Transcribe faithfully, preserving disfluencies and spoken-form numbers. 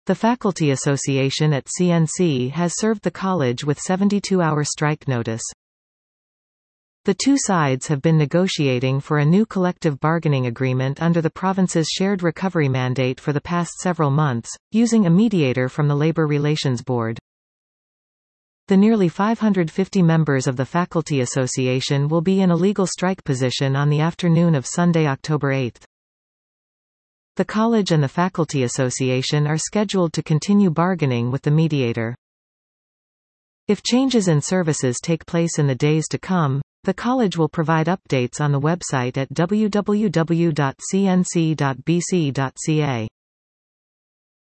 The Faculty Association at C N C has served the college with seventy-two hour strike notice. The two sides have been negotiating for a new collective bargaining agreement under the province's shared recovery mandate for the past several months, using a mediator from the Labour Relations Board. The nearly five hundred fifty members of the Faculty Association will be in a legal strike position on the afternoon of Sunday, October eighth. The college and the Faculty Association are scheduled to continue bargaining with the mediator. If changes in services take place in the days to come, the college will provide updates on the website at w w w dot c n c dot b c dot c a.